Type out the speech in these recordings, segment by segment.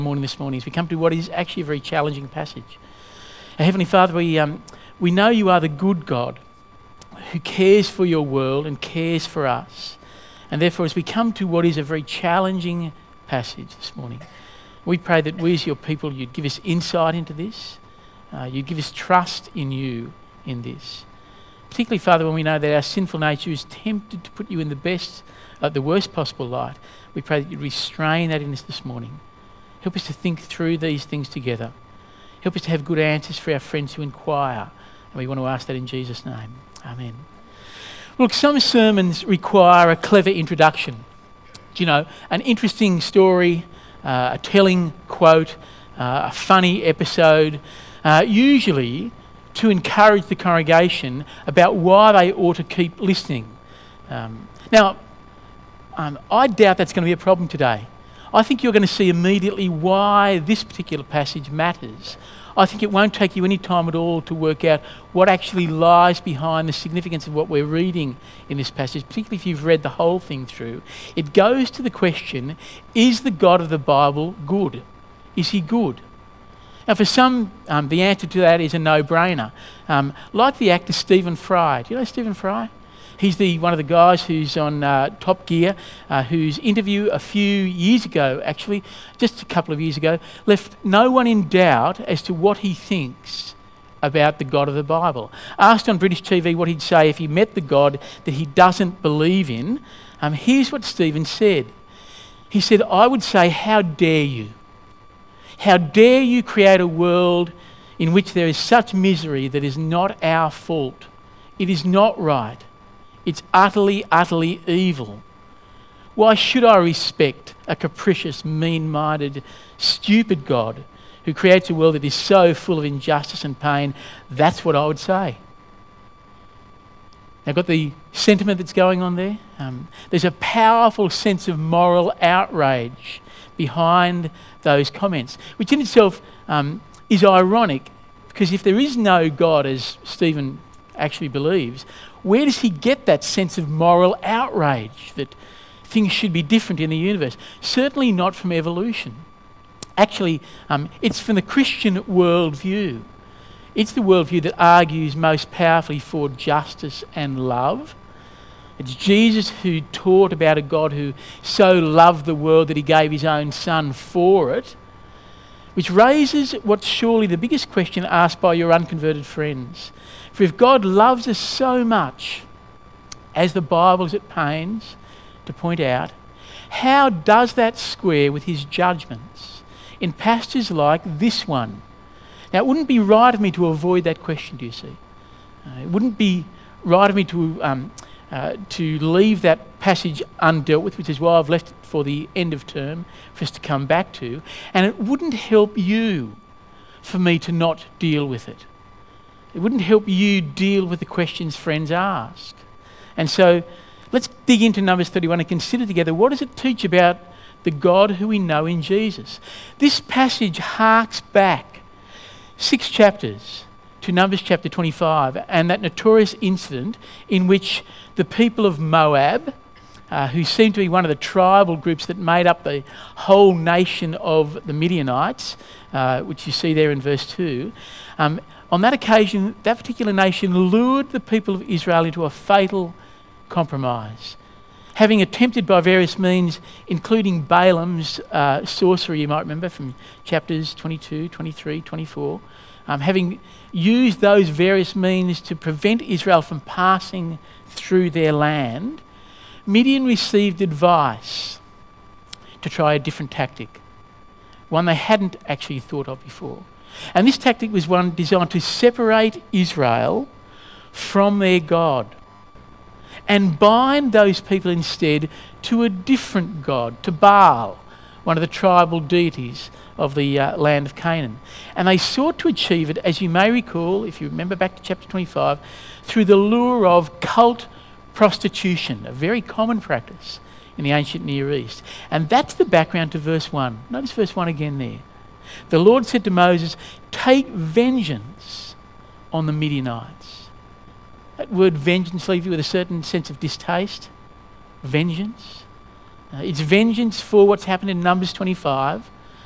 morning this morning as we come to what is actually a very challenging passage. Our Heavenly Father, we know you are the good God who cares for your world and cares for us. And therefore, as we come to what is a very challenging passage this morning, we pray that we as your people, you'd give us insight into this, you'd give us trust in you in this. Particularly, Father, when we know that our sinful nature is tempted to put you in the worst possible light, we pray that you'd restrain that in us this morning. Help us to think through these things together. Help us to have good answers for our friends who inquire. And we want to ask that in Jesus' name. Amen. Look, some sermons require a clever introduction. Do you know, an interesting story, a telling quote, a funny episode, usually to encourage the congregation about why they ought to keep listening. Now, I doubt that's going to be a problem today. I think you're going to see immediately why this particular passage matters. I think it won't take you any time at all to work out what actually lies behind the significance of what we're reading in this passage, particularly if you've read the whole thing through. It goes to the question, is the God of the Bible good? Is he good? Now for some, the answer to that is a no-brainer. Like the actor Stephen Fry. Do you know Stephen Fry? He's one of the guys who's on Top Gear, whose interview a few years ago, actually, just a couple of years ago, left no one in doubt as to what he thinks about the God of the Bible. Asked on British TV what he'd say if he met the God that he doesn't believe in, here's what Stephen said. He said, I would say, how dare you? How dare you create a world in which there is such misery that is not our fault? It is not right. It's utterly, utterly evil. Why should I respect a capricious, mean-minded, stupid God who creates a world that is so full of injustice and pain? That's what I would say. Now, got the sentiment that's going on there? There's a powerful sense of moral outrage behind those comments, which in itself is ironic, because if there is no God, as Stephen actually believes, where does he get that sense of moral outrage that things should be different in the universe? Certainly not from evolution. Actually, it's from the Christian worldview. It's the worldview that argues most powerfully for justice and love. It's Jesus who taught about a God who so loved the world that he gave his own son for it, which raises what's surely the biggest question asked by your unconverted friends. For if God loves us so much, as the Bible is at pains to point out, how does that square with his judgments in passages like this one? Now, it wouldn't be right of me to avoid that question, do you see? It wouldn't be right of me to leave that passage undealt with, which is why I've left it for the end of term for us to come back to. And it wouldn't help you for me to not deal with it. It wouldn't help you deal with the questions friends ask. And so let's dig into Numbers 31 and consider together, what does it teach about the God who we know in Jesus? This passage harks back 6 chapters to Numbers chapter 25 and that notorious incident in which the people of Moab, who seemed to be one of the tribal groups that made up the whole nation of the Midianites, which you see there in verse 2, on that occasion, that particular nation lured the people of Israel into a fatal compromise. Having attempted by various means, including Balaam's sorcery, you might remember from chapters 22, 23, 24, having used those various means to prevent Israel from passing through their land, Midian received advice to try a different tactic, one they hadn't actually thought of before. And this tactic was one designed to separate Israel from their God and bind those people instead to a different God, to Baal, one of the tribal deities of the land of Canaan. And they sought to achieve it, as you may recall, if you remember back to chapter 25, through the lure of cult prostitution, a very common practice in the ancient Near East. And that's the background to verse 1. Notice verse 1 again there. The Lord said to Moses, take vengeance on the Midianites. That word vengeance leaves you with a certain sense of distaste. Vengeance. It's vengeance for what's happened in Numbers 25.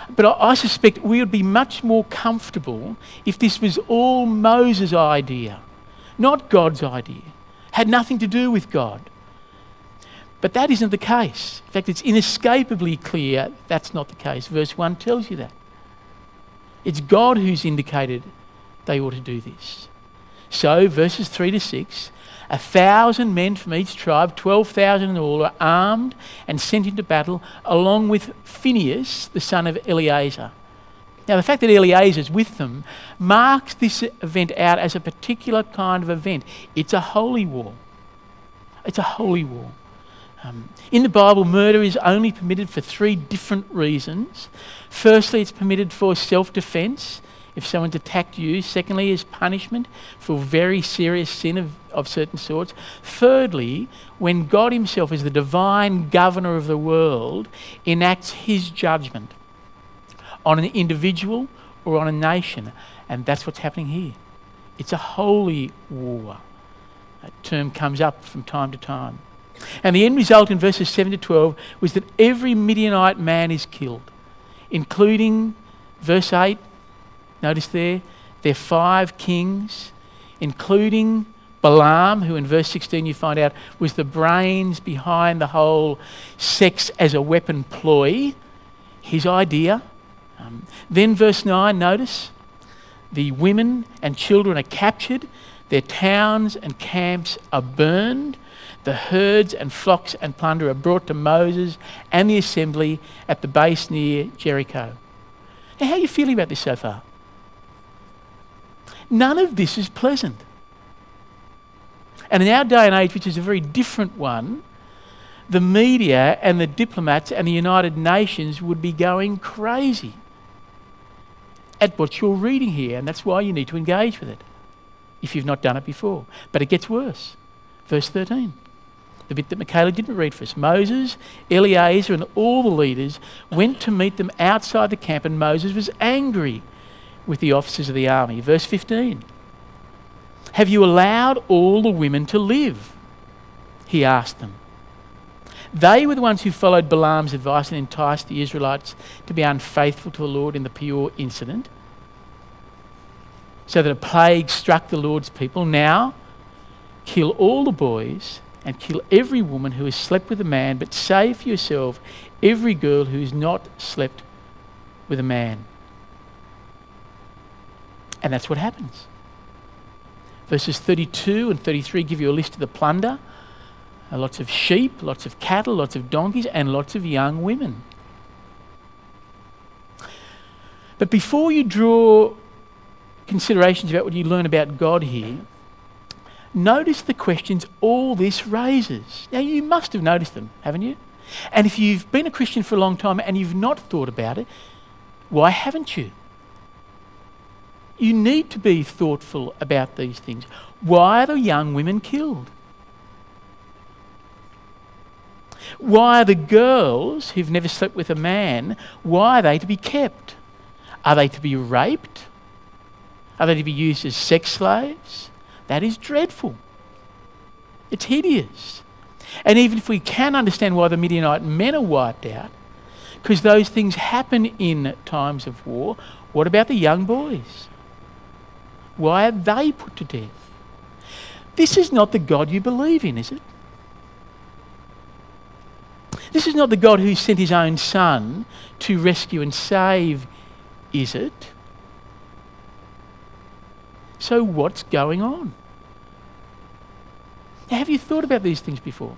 But I suspect we would be much more comfortable if this was all Moses' idea, not God's idea. Had nothing to do with God. But that isn't the case. In fact, it's inescapably clear that's not the case. Verse 1 tells you that. It's God who's indicated they ought to do this. So, verses 3 to 6, 1,000 men from each tribe, 12,000 in all, are armed and sent into battle, along with Phinehas, the son of Eleazar. Now, the fact that Eleazar is with them marks this event out as a particular kind of event. It's a holy war. It's a holy war. In the Bible, murder is only permitted for 3 different reasons. Firstly, it's permitted for self-defence, if someone's attacked you. Secondly, as punishment for very serious sin of certain sorts. Thirdly, when God himself, as the divine governor of the world, enacts his judgment on an individual or on a nation. And that's what's happening here. It's a holy war. That term comes up from time to time. And the end result in verses 7 to 12 was that every Midianite man is killed, including, verse 8, notice there, their 5 kings, including Balaam, who in verse 16 you find out was the brains behind the whole sex as a weapon ploy, his idea. Then verse 9, notice, the women and children are captured, their towns and camps are burned, the herds and flocks and plunder are brought to Moses and the assembly at the base near Jericho. Now, how are you feeling about this so far? None of this is pleasant. And in our day and age, which is a very different one, the media and the diplomats and the United Nations would be going crazy at what you're reading here, and that's why you need to engage with it if you've not done it before. But it gets worse. Verse 13. The bit that Michaela didn't read for us. Moses, Eleazar and all the leaders went to meet them outside the camp, and Moses was angry with the officers of the army. Verse 15. Have you allowed all the women to live? He asked them. They were the ones who followed Balaam's advice and enticed the Israelites to be unfaithful to the Lord in the Peor incident, so that a plague struck the Lord's people. Now, kill all the boys and kill every woman who has slept with a man, but save for yourself every girl who has not slept with a man. And that's what happens. Verses 32 and 33 give you a list of the plunder. Lots of sheep, lots of cattle, lots of donkeys, and lots of young women. But before you draw considerations about what you learn about God here, notice the questions all this raises. Now, you must have noticed them, haven't you? And if you've been a Christian for a long time and you've not thought about it, why haven't you? You need to be thoughtful about these things. Why are the young women killed? Why are the girls who've never slept with a man, why are they to be kept? Are they to be raped? Are they to be used as sex slaves? That is dreadful. It's hideous. And even if we can understand why the Midianite men are wiped out, because those things happen in times of war, what about the young boys? Why are they put to death? This is not the God you believe in, is it? This is not the God who sent his own son to rescue and save, is it? So what's going on? Now, have you thought about these things before?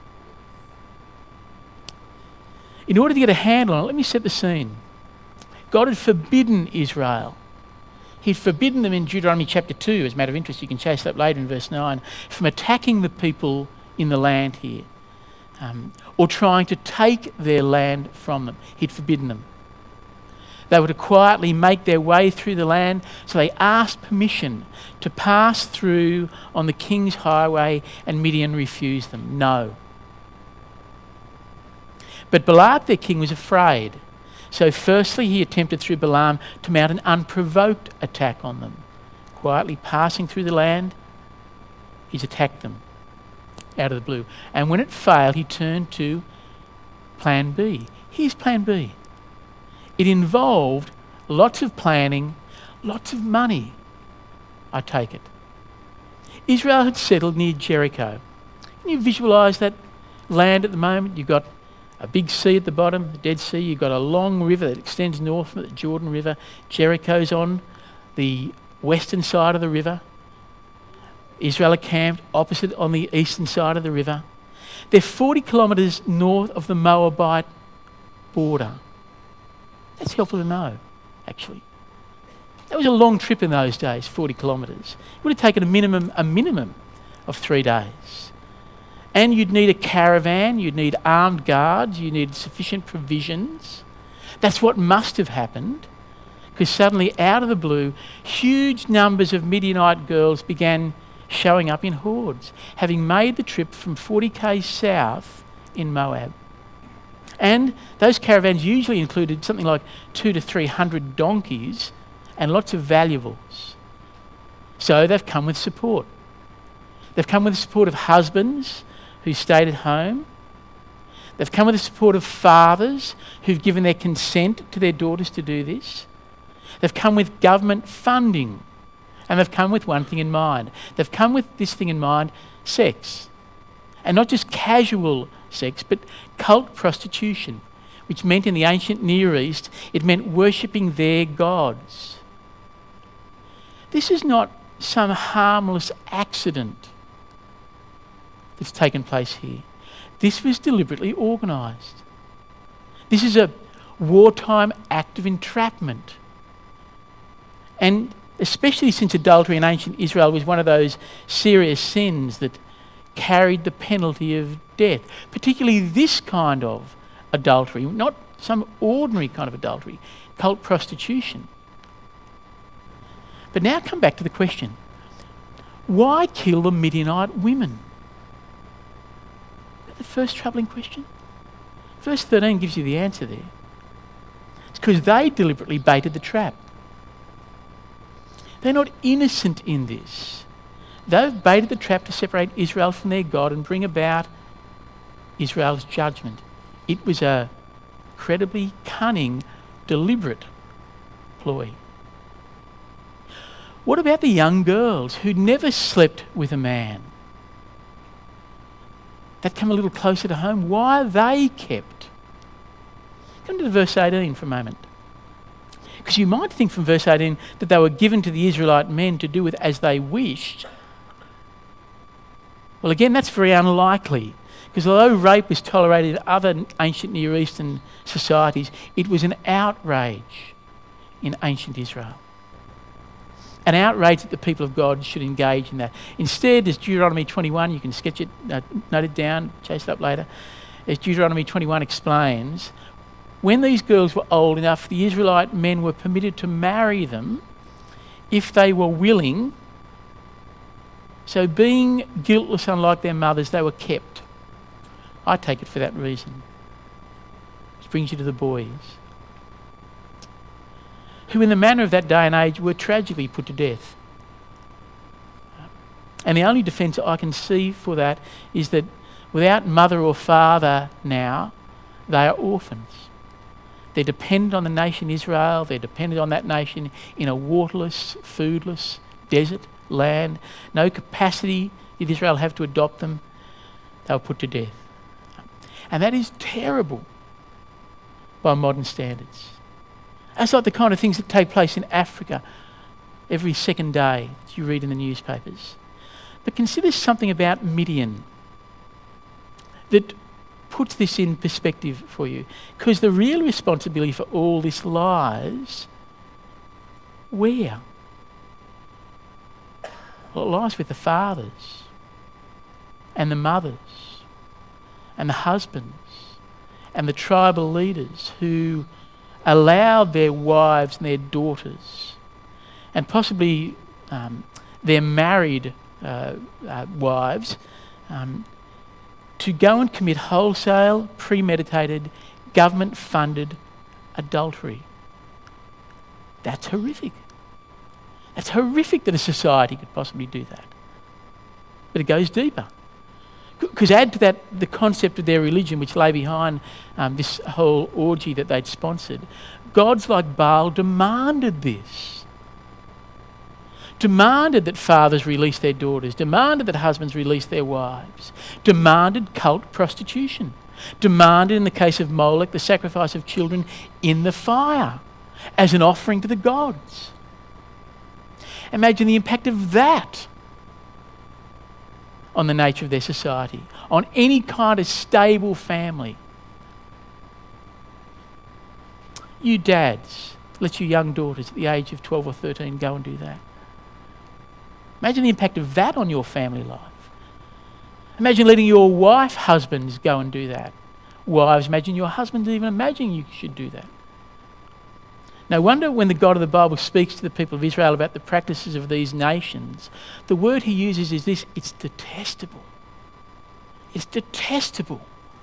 In order to get a handle on it, let me set the scene. God had forbidden Israel. He'd forbidden them in Deuteronomy chapter 2, as a matter of interest, you can chase that later in verse 9, from attacking the people in the land here, or trying to take their land from them. He'd forbidden them. They were to quietly make their way through the land, so they asked permission to pass through on the king's highway, and Midian refused them. No. But Balak, their king, was afraid. So firstly, he attempted through Balaam to mount an unprovoked attack on them. Quietly passing through the land, he's attacked them out of the blue. And when it failed, he turned to plan B. Here's plan B. It involved lots of planning, lots of money, I take it. Israel had settled near Jericho. Can you visualise that land at the moment? You've got a big sea at the bottom, the Dead Sea. You've got a long river that extends north from the Jordan River. Jericho's on the western side of the river. Israel are camped opposite on the eastern side of the river. They're 40 kilometres north of the Moabite border. That's helpful to know, actually. That was a long trip in those days, 40 kilometres. It would have taken a minimum of 3 days. And you'd need a caravan, you'd need armed guards, you need sufficient provisions. That's what must have happened, because suddenly, out of the blue, huge numbers of Midianite girls began showing up in hordes, having made the trip from 40 k's south in Moab. And those caravans usually included something like 200 to 300 donkeys and lots of valuables. So they've come with support. They've come with the support of husbands who stayed at home. They've come with the support of fathers who've given their consent to their daughters to do this. They've come with government funding. And they've come with one thing in mind. They've come with this thing in mind, sex. And not just casual sex, but cult prostitution, which meant in the ancient Near East, it meant worshipping their gods. This is not some harmless accident that's taken place here. This was deliberately organised. This is a wartime act of entrapment. And especially since adultery in ancient Israel was one of those serious sins that carried the penalty of death, particularly this kind of adultery, not some ordinary kind of adultery, cult prostitution. But now come back to the question, why kill the Midianite women? Is that the first troubling question? Verse 13 gives you the answer there. It's because they deliberately baited the trap. They're not innocent in this. They've baited the trap to separate Israel from their God and bring about Israel's judgment. It was a incredibly cunning, deliberate ploy. What about the young girls who never slept with a man? That come a little closer to home. Why are they kept? Come to verse 18 for a moment. Because you might think from verse 18 that they were given to the Israelite men to do with as they wished. Well, again, that's very unlikely. Because although rape was tolerated in other ancient Near Eastern societies, it was an outrage in ancient Israel. An outrage that the people of God should engage in that. Instead, as Deuteronomy 21, you can sketch it, note it down, chase it up later, as Deuteronomy 21 explains, when these girls were old enough, the Israelite men were permitted to marry them if they were willing. So being guiltless, unlike their mothers, they were kept. I take it for that reason. Which brings you to the boys, who in the manner of that day and age were tragically put to death. And the only defence I can see for that is that without mother or father now, they are orphans. They're dependent on the nation Israel. They're dependent on that nation in a waterless, foodless, desert land. No capacity did Israel have to adopt them. They were put to death. And that is terrible by modern standards. That's like the kind of things that take place in Africa every second day that you read in the newspapers. But consider something about Midian that puts this in perspective for you. Because the real responsibility for all this lies where? Well, it lies with the fathers and the mothers and the husbands and the tribal leaders who allowed their wives and their daughters and possibly their married wives to go and commit wholesale, premeditated, government-funded adultery. That's horrific. It's horrific that a society could possibly do that. But it goes deeper. Because add to that the concept of their religion, which lay behind this whole orgy that they'd sponsored. gods like Baal demanded this. Demanded that fathers release their daughters, demanded that husbands release their wives, demanded cult prostitution, demanded, in the case of Molech, the sacrifice of children in the fire as an offering to the gods. Imagine the impact of that on the nature of their society, on any kind of stable family. You dads, let your young daughters at the age of 12 or 13 go and do that. Imagine the impact of that on your family life. Imagine letting your husbands go and do that. Wives, imagine your husbands even imagining you should do that. No wonder when the God of the Bible speaks to the people of Israel about the practices of these nations, the word he uses is this: it's detestable. It's detestable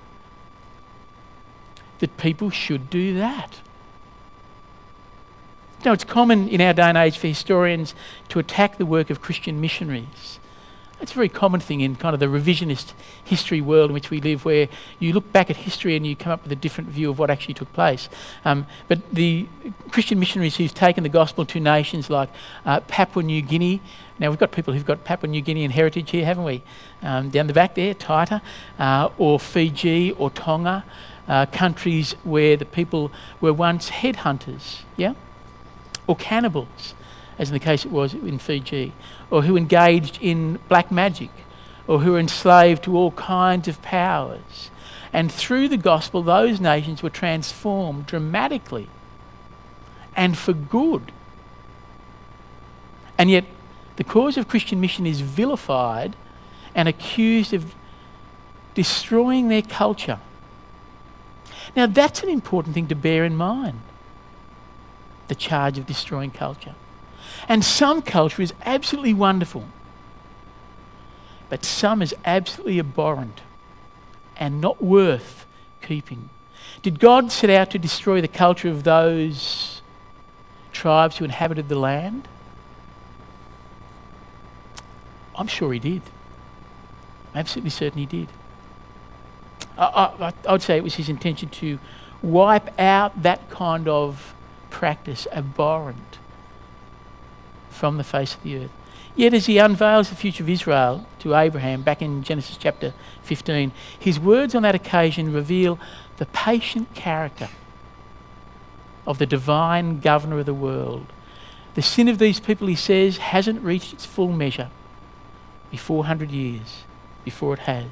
that people should do that. You know, it's common in our day and age for historians to attack the work of Christian missionaries. It's a very common thing in kind of the revisionist history world in which we live, where you look back at history and you come up with a different view of what actually took place. But the Christian missionaries who've taken the gospel to nations like Papua New Guinea. Now, we've got people who've got Papua New Guinean heritage here, haven't we? Down the back there, Taita, or Fiji or Tonga, countries where the people were once headhunters, yeah? Or cannibals, as in the case it was in Fiji, or who engaged in black magic, or who were enslaved to all kinds of powers. And through the gospel, those nations were transformed dramatically and for good. And yet, the cause of Christian mission is vilified and accused of destroying their culture. Now, that's an important thing to bear in mind, the charge of destroying culture. And some culture is absolutely wonderful, but some is absolutely abhorrent and not worth keeping. Did God set out to destroy the culture of those tribes who inhabited the land? I'm sure he did. I'm absolutely certain he did. I would say it was his intention to wipe out that kind of practice, abhorrent, from the face of the earth. Yet as he unveils the future of Israel to Abraham back in Genesis chapter 15, his words on that occasion reveal the patient character of the divine governor of the world. The sin of these people, he says, hasn't reached its full measure. Be 400 years before it has.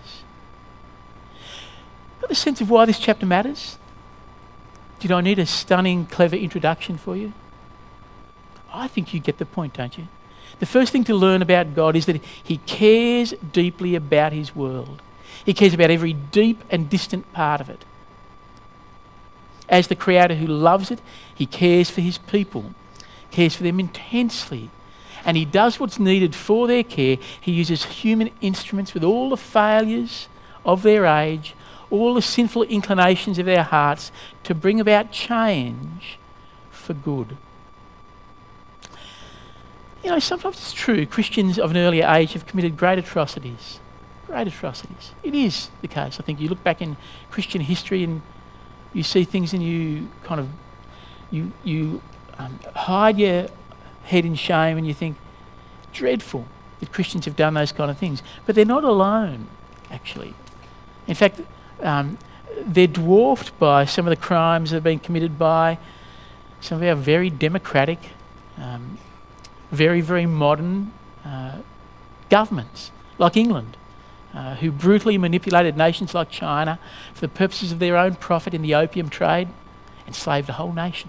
Got the sense of why this chapter matters? Did I need a stunning, clever introduction for you? I think you get the point, don't you? The first thing to learn about God is that he cares deeply about his world. He cares about every deep and distant part of it. As the creator who loves it, he cares for his people, cares for them intensely, and he does what's needed for their care. He uses human instruments with all the failures of their age, all the sinful inclinations of their hearts, to bring about change for good. You know, sometimes it's true, Christians of an earlier age have committed great atrocities. Great atrocities. It is the case. I think you look back in Christian history and you see things and you kind of, you hide your head in shame and you think, dreadful that Christians have done those kind of things. But they're not alone, actually. In fact, they're dwarfed by some of the crimes that have been committed by some of our very democratic, very, very modern governments, like England, who brutally manipulated nations like China for the purposes of their own profit in the opium trade, enslaved a whole nation.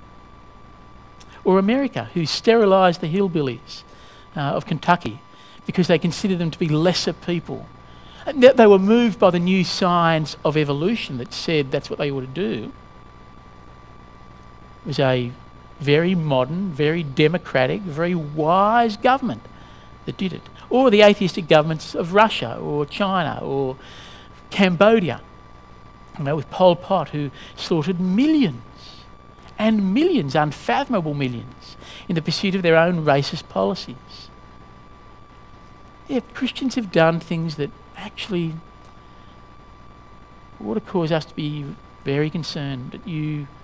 Or America, who sterilised the hillbillies of Kentucky because they considered them to be lesser people. And they were moved by the new science of evolution that said that's what they ought to do. It was a very modern, very democratic, very wise government that did it. Or the atheistic governments of Russia or China or Cambodia, you know, with Pol Pot, who slaughtered millions and millions, unfathomable millions, in the pursuit of their own racist policies. Yeah, Christians have done things that actually ought to cause us to be very concerned that you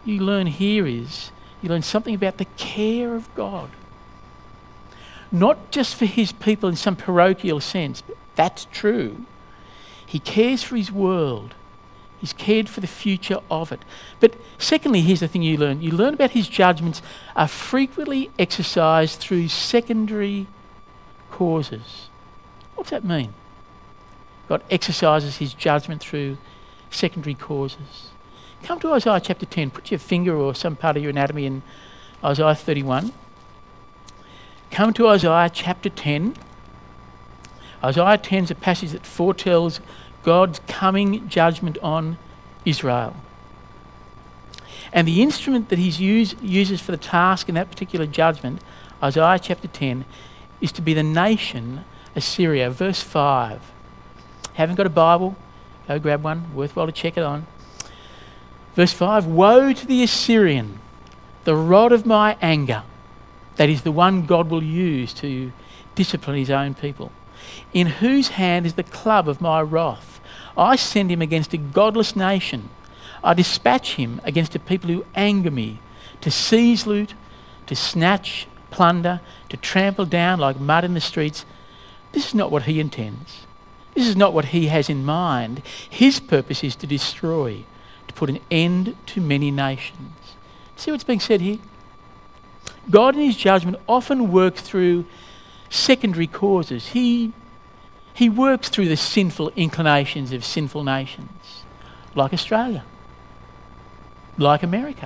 you learn here is you learn something about the care of God. Not just for his people in some parochial sense, but that's true. He cares for his world. He's cared for the future of it. But secondly, here's the thing you learn. You learn about his judgments are frequently exercised through secondary causes. What does that mean? God exercises his judgment through secondary causes. Come to Isaiah chapter 10. Put your finger or some part of your anatomy in Isaiah 31. Come to Isaiah chapter 10. Isaiah 10 is a passage that foretells God's coming judgment on Israel. And the instrument that he uses for the task in that particular judgment, Isaiah chapter 10, is to be the nation Assyria. Verse 5. Haven't got a Bible? Go grab one. Worthwhile to check it on. Verse 5. Woe to the Assyrian, the rod of my anger. That is the one God will use to discipline his own people. In whose hand is the club of my wrath? I send him against a godless nation. I dispatch him against a people who anger me, to seize loot, to snatch plunder, to trample down like mud in the streets. This is not what he intends. This is not what he has in mind. His purpose is to destroy, to put an end to many nations. See what's being said here? God in his judgment often works through secondary causes. He works through the sinful inclinations of sinful nations, like Australia, like America,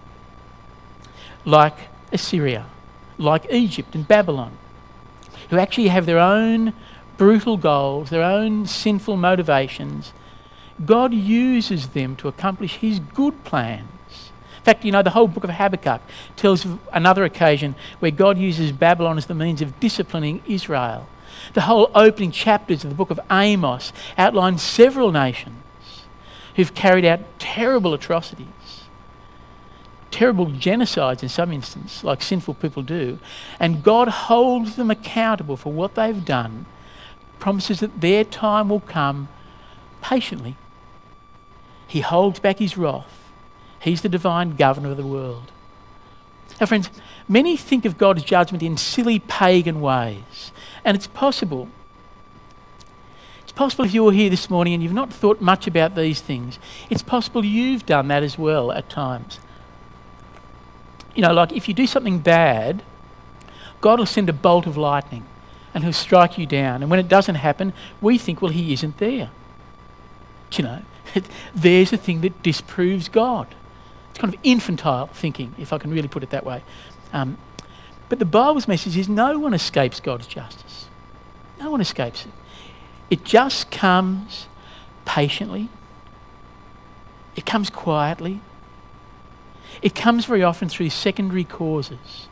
like Assyria, like Egypt and Babylon, who actually have their own brutal goals, their own sinful motivations. God uses them to accomplish his good plans. In fact, you know, the whole book of Habakkuk tells of another occasion where God uses Babylon as the means of disciplining Israel. The whole opening chapters of the book of Amos outline several nations who've carried out terrible atrocities, terrible genocides in some instances, like sinful people do, and God holds them accountable for what they've done, promises that their time will come patiently. He holds back his wrath. He's the divine governor of the world. Now, friends, many think of God's judgment in silly pagan ways, and it's possible. It's possible if you're here this morning and you've not thought much about these things, it's possible you've done that as well at times. You know, like if you do something bad, God will send a bolt of lightning and he'll strike you down. And when it doesn't happen, we think, well, he isn't there. Do you know, there's a thing that disproves God. It's kind of infantile thinking, if I can really put it that way. But the Bible's message is no one escapes God's justice. No one escapes it. It just comes patiently. It comes quietly. It comes very often through secondary causes.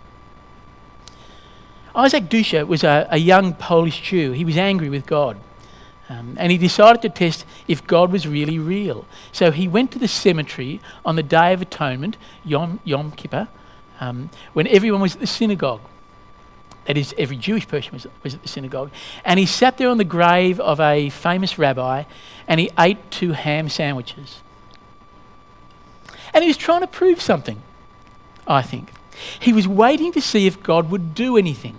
Isaac Dusha was a young Polish Jew. He was angry with God. And he decided to test if God was really real. So he went to the cemetery on the Day of Atonement, Yom Kippur, when everyone was at the synagogue. That is, every Jewish person was at the synagogue. And he sat there on the grave of a famous rabbi and he ate 2 ham sandwiches. And he was trying to prove something, I think. He was waiting to see if God would do anything.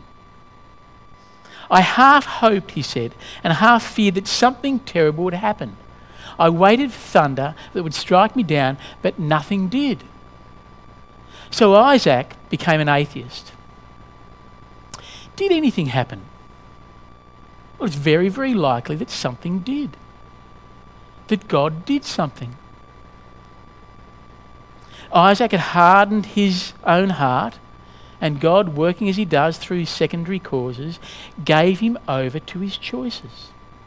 I half hoped, he said, and half feared that something terrible would happen. I waited for thunder that would strike me down, but nothing did. So Isaac became an atheist. Did anything happen? Well, it's very, very likely that something did. That God did something. Isaac had hardened his own heart, and God, working as he does through secondary causes, gave him over to his choices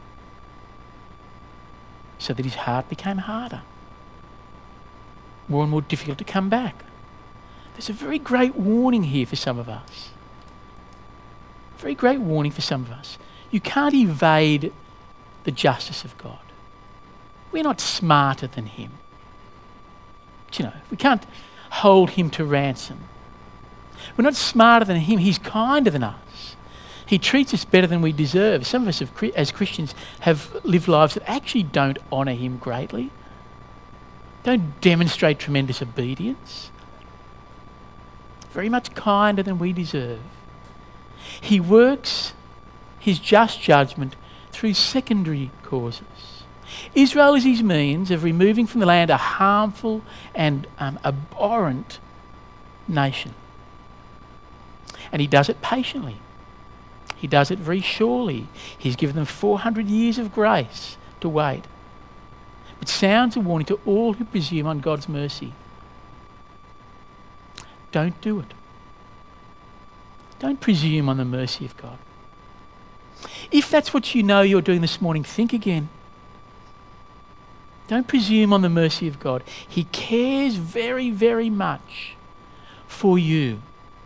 so that his heart became harder, more and more difficult to come back. There's a very great warning here for some of us. Very great warning for some of us. You can't evade the justice of God. We're not smarter than him. You know, we can't hold him to ransom. We're not smarter than him. He's kinder than us. He treats us better than we deserve. Some of us as Christians have lived lives that actually don't honour him greatly. don't demonstrate tremendous obedience. Very much kinder than we deserve. He works his just judgment through secondary causes. Israel is his means of removing from the land a harmful and abhorrent nation. And he does it patiently. He does it very surely. He's given them 400 years of grace to wait. It sounds a warning to all who presume on God's mercy. Don't do it. Don't presume on the mercy of God. If that's what you know you're doing this morning, think again. Don't presume on the mercy of God. He cares very, very much for you.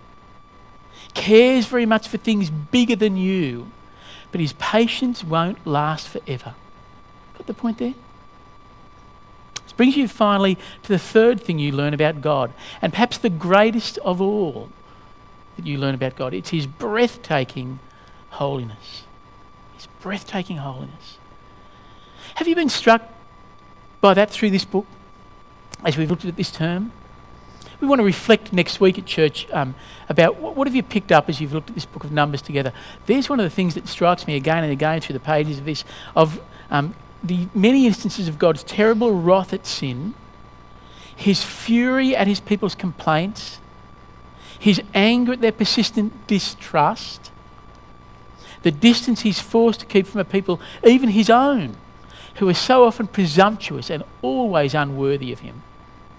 Cares very much for things bigger than you. But his patience won't last forever. Got the point there? This brings you finally to the third thing you learn about God, and perhaps the greatest of all that you learn about God. It's his breathtaking holiness. His breathtaking holiness. Have you been struck by that through this book as we've looked at it this term? We want to reflect next week at church about what have you picked up as you've looked at this book of Numbers together. There's one of the things that strikes me again and again through the pages of this, of the many instances of God's terrible wrath at sin, his fury at his people's complaints, his anger at their persistent distrust, the distance he's forced to keep from a people, even his own, who are so often presumptuous and always unworthy of him.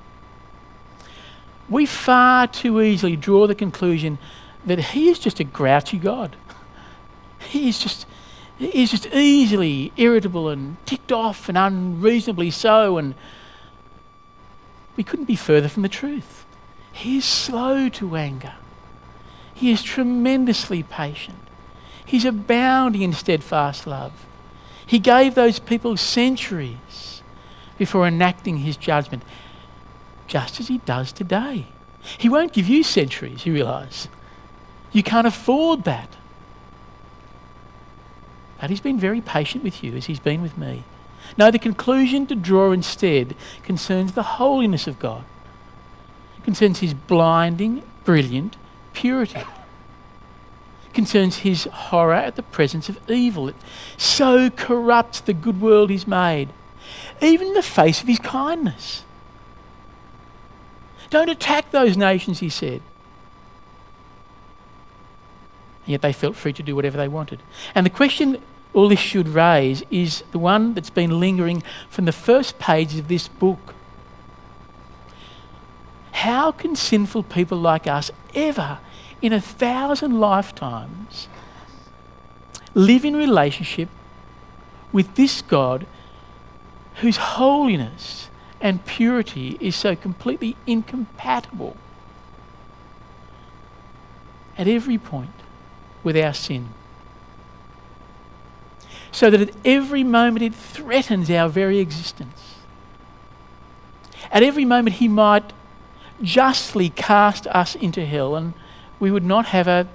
We far too easily draw the conclusion that he is just a grouchy God. He is just easily irritable and ticked off and unreasonably so, and we couldn't be further from the truth. He is slow to anger. He is tremendously patient. He's abounding in steadfast love. He gave those people centuries before enacting his judgment, just as he does today. He won't give you centuries, you realise. You can't afford that. But he's been very patient with you as he's been with me. No, the conclusion to draw instead concerns the holiness of God. It concerns his blinding, brilliant purity. It concerns his horror at the presence of evil. It so corrupts the good world he's made, even in the face of his kindness. Don't attack those nations, he said. And yet they felt free to do whatever they wanted. And the question all this should raise is the one that's been lingering from the first pages of this book. How can sinful people like us ever, in 1,000 lifetimes, live in relationship with this God whose holiness and purity is so completely incompatible at every point with our sin, so that at every moment it threatens our very existence? At every moment he might justly cast us into hell, and we would not have a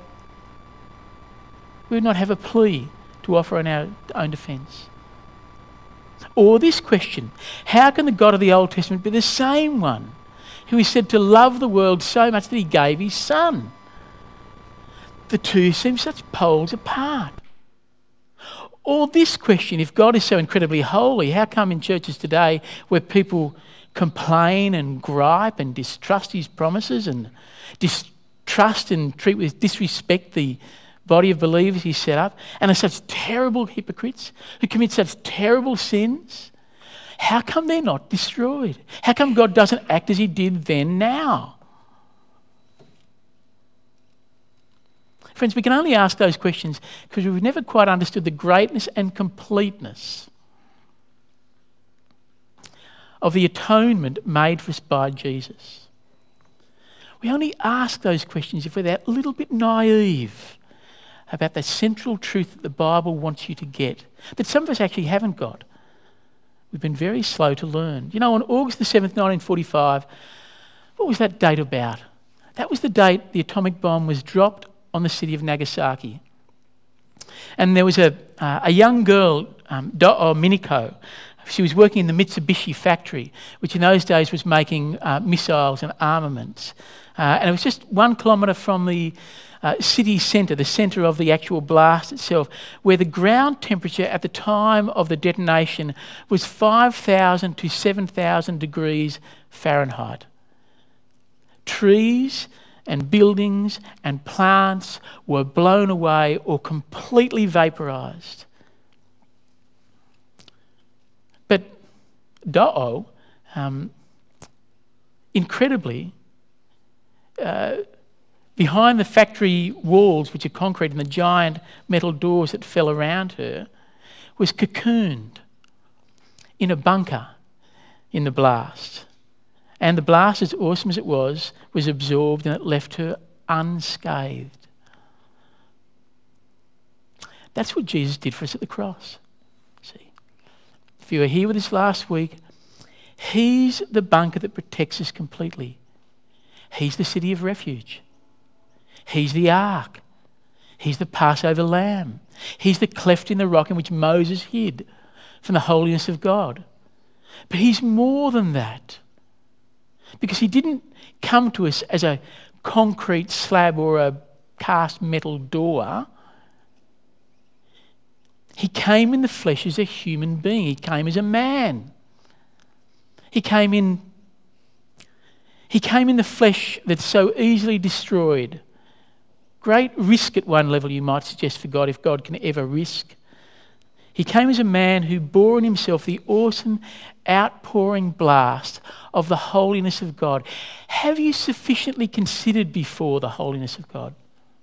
plea to offer in our own defence. Or this question: how can the God of the Old Testament be the same one who is said to love the world so much that he gave his Son? The two seem such poles apart. Or this question: if God is so incredibly holy, how come in churches today where people complain and gripe and distrust his promises and distrust and treat with disrespect the body of believers he set up, and are such terrible hypocrites who commit such terrible sins? How come they're not destroyed? How come God doesn't act as he did then now? Friends, we can only ask those questions because we've never quite understood the greatness and completeness of the atonement made for us by Jesus. We only ask those questions if we're that little bit naive about the central truth that the Bible wants you to get, that some of us actually haven't got. We've been very slow to learn. You know, on August the 7th, 1945, what was that date about? That was the date the atomic bomb was dropped on the city of Nagasaki. And there was a young girl, Miniko, She was working in the Mitsubishi factory, which in those days was making missiles and armaments. And it was just 1 kilometre from the city centre, the centre of the actual blast itself, where the ground temperature at the time of the detonation was 5,000 to 7,000 degrees Fahrenheit. Trees and buildings and plants were blown away or completely vaporised. But Do'o, incredibly, behind the factory walls, which are concrete, and the giant metal doors that fell around her, was cocooned in a bunker in the blast. And the blast, as awesome as it was absorbed, and it left her unscathed. That's what Jesus did for us at the cross. See, if you were here with us last week, he's the bunker that protects us completely. He's the city of refuge. He's the ark. He's the Passover lamb. He's the cleft in the rock in which Moses hid from the holiness of God. But he's more than that, because he didn't come to us as a concrete slab or a cast metal door. He came in the flesh as a human being. He came as a man. He came in the flesh that's so easily destroyed. Great risk at one level, you might suggest, for God, if God can ever risk. He came as a man who bore in himself the awesome outpouring blast of the holiness of God. Have you sufficiently considered before the holiness of God?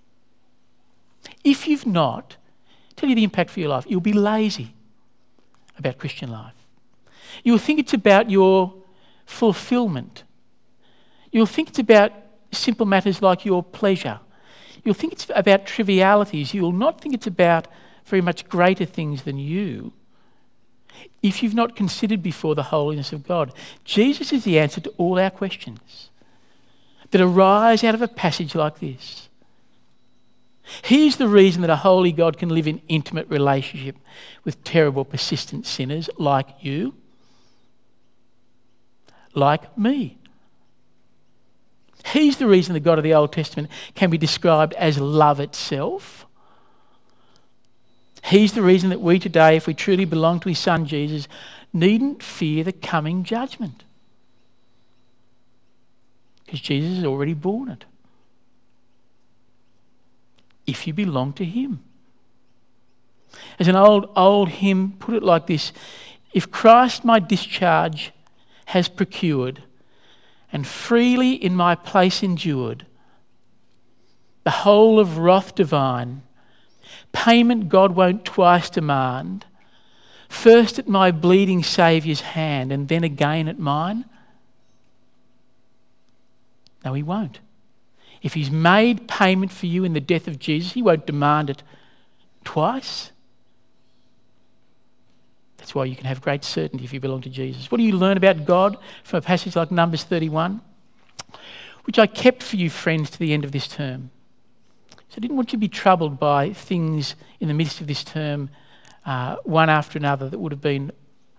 If you've not, tell you the impact for your life. You'll be lazy about Christian life. You'll think it's about your fulfilment. You'll think it's about simple matters like your pleasure. You'll think it's about trivialities. You'll not think it's about very much greater things than you, if you've not considered before the holiness of God. Jesus is the answer to all our questions that arise out of a passage like this. He's the reason that a holy God can live in intimate relationship with terrible, persistent sinners like you, like me. He's the reason the God of the Old Testament can be described as love itself. He's the reason that we today, if we truly belong to his Son Jesus, needn't fear the coming judgment, because Jesus has already borne it. If you belong to him. As an old hymn put it like this: if Christ my discharge has procured, and freely in my place endured, the whole of wrath divine, payment God won't twice demand, first at my bleeding Saviour's hand and then again at mine? No, he won't. If he's made payment for you in the death of Jesus, he won't demand it twice. That's why you can have great certainty if you belong to Jesus. What do you learn about God from a passage like Numbers 31, which I kept for you, friends, to the end of this term? So I didn't want you to be troubled by things in the midst of this term, one after another, that would have been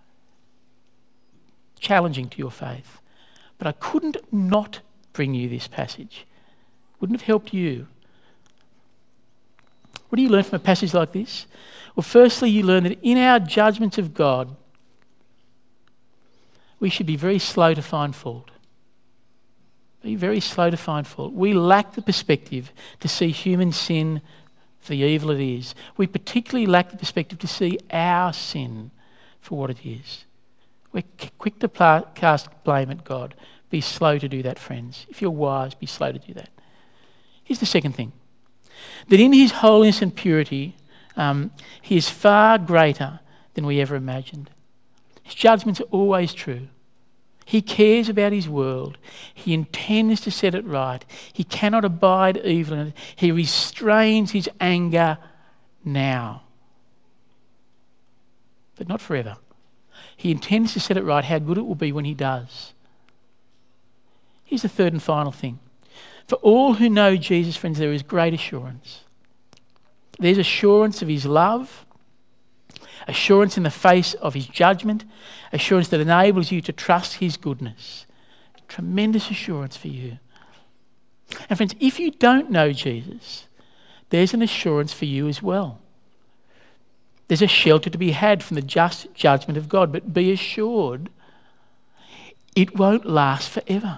challenging to your faith. But I couldn't not bring you this passage. Wouldn't have helped you. What do you learn from a passage like this? Well, firstly, you learn that in our judgments of God, we should be very slow to find fault. Be very slow to find fault. We lack the perspective to see human sin for the evil it is. We particularly lack the perspective to see our sin for what it is. We're quick to cast blame at God. Be slow to do that, friends. If you're wise, be slow to do that. Here's the second thing. That in his holiness and purity, he is far greater than we ever imagined. His judgments are always true. He cares about his world. He intends to set it right. He cannot abide evil in it. He restrains his anger now, but not forever. He intends to set it right. How good it will be when he does. Here's the third and final thing. For all who know Jesus, friends, there is great assurance. There's assurance of his love, assurance in the face of his judgment, assurance that enables you to trust his goodness. Tremendous assurance for you. And friends, if you don't know Jesus, there's an assurance for you as well. There's a shelter to be had from the just judgment of God, but be assured it won't last forever.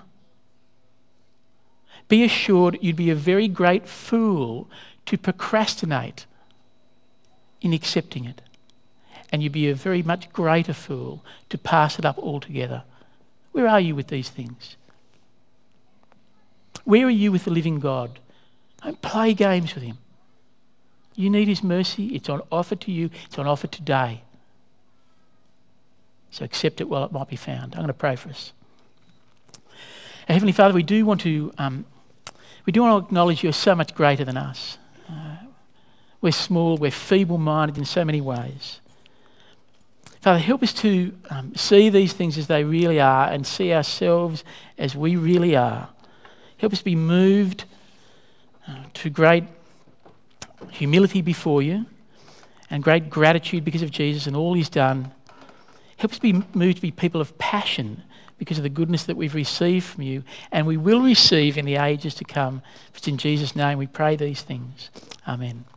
Be assured you'd be a very great fool to procrastinate in accepting it. And you'd be a very much greater fool to pass it up altogether. Where are you with these things? Where are you with the living God? Don't play games with him. You need his mercy. It's on offer to you. It's on offer today. So accept it while it might be found. I'm going to pray for us. Our Heavenly Father, we do want to acknowledge you're so much greater than us. We're small, we're feeble-minded in so many ways. Father, help us to see these things as they really are and see ourselves as we really are. Help us be moved to great humility before you and great gratitude because of Jesus and all he's done. Help us be moved to be people of passion because of the goodness that we've received from you and we will receive in the ages to come. It's in Jesus' name we pray these things. Amen.